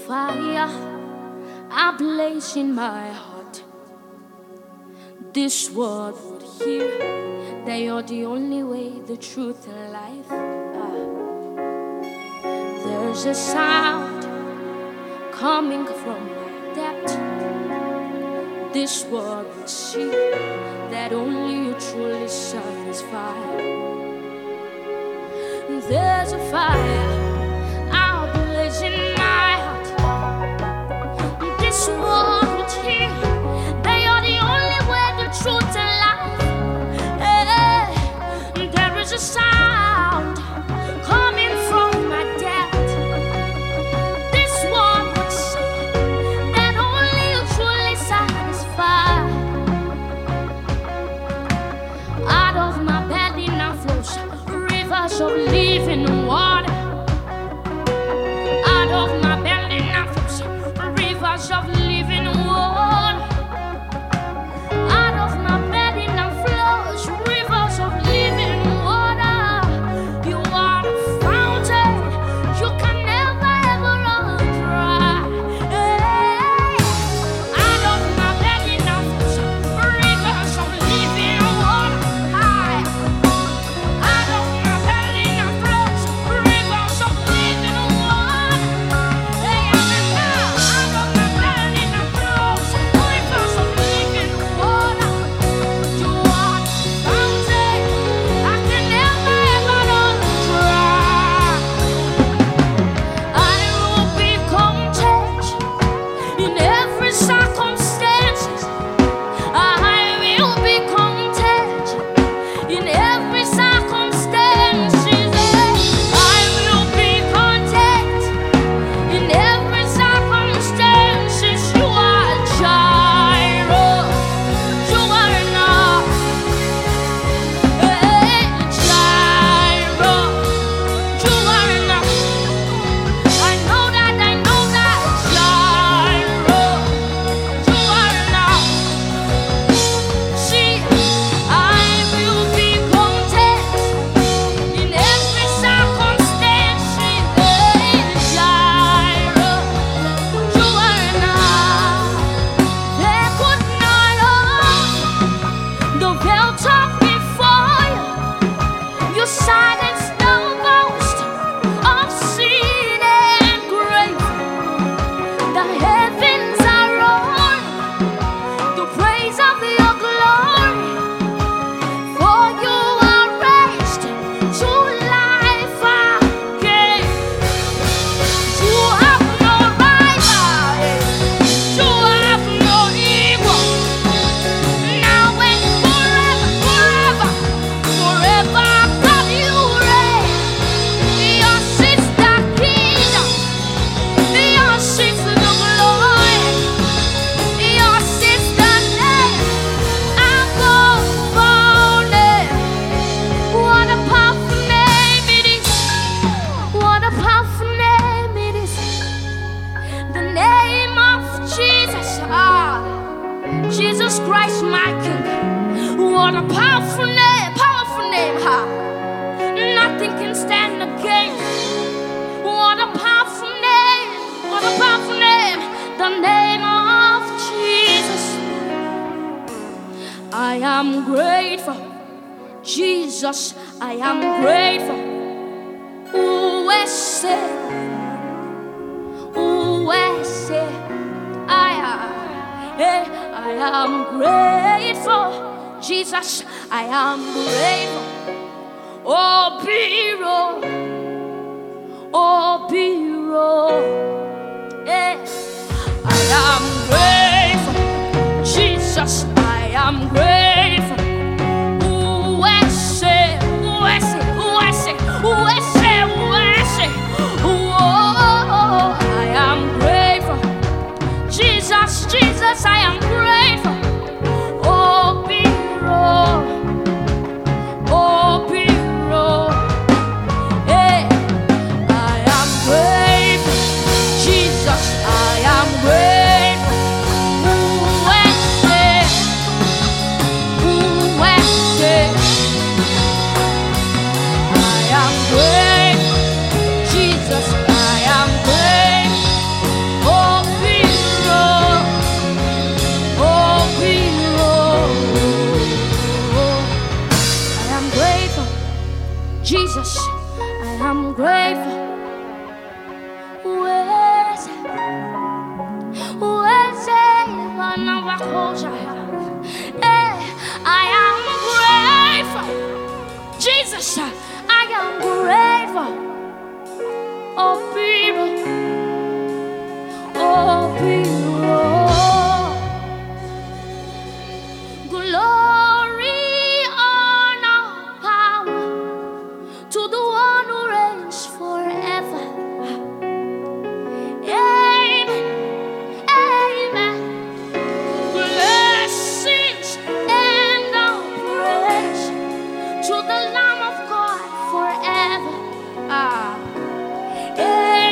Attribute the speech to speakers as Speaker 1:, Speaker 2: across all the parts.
Speaker 1: fire ablaze in my heart, this world would hear that you're the only way, the truth, and life. There's a sound coming from my depth. This world would see that only you truly satisfy. There's a fire ablaze in my heart. This world would hear that you're the only way, the truth, and life. There is a sound coming from my depth. This world would see that only you truly satisfy. Out of my belly now flows rivers of living water. Out of my belly now flows rivers of living water. Out of my belly now flows rivers of living water. You are the fountain, you can never ever run dry. Out of my belly now flows rivers of living water. Out of my belly now flows rivers of living water. Out of my belly now flows rivers of living water. You are the fountain, I can never ever run dry. I will be content in every circumstance. I will be content in every circumstance. I will be content in every circumstance. You are Jireh, you are enough. Jireh, you are enough. I know that Jireh, you are enough. See, I will be content in every circumstance. Jireh, you are enough. They could not hold the veil top before you. You silenced the boast of sin and grave. The heavens are roaring the praise of your glory. For you are raised to life again. You have no rival, you have no equal. Now and forever, forever, God you reign. Yours is the kingdom, yours is the glory, yours is the name above all names. What a powerful name it is! What a powerful name it is! The name of Jesus, Jesus Christ, my King. What a powerful name, nothing can stand against. What a powerful name, the name of Jesus. I am grateful, Jesus, I am grateful. USA, I am grateful, Jesus, I am grateful. Oh, Biro, I am grateful, Jesus, I am grateful. USA, oh, I am grateful, Jesus, I am grateful. Oh, Biro, I am grateful, Jesus, I am grateful. grateful. I am grateful. Jesus, I am grateful. Oh, people, oh, people. Glory, honor, power to the one who reigns forever. Amen. Amen. Blessings and all praise to the Lamb of God forever. Amen.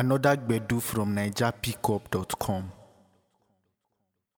Speaker 2: Another Gbedu from NigerPickup.com.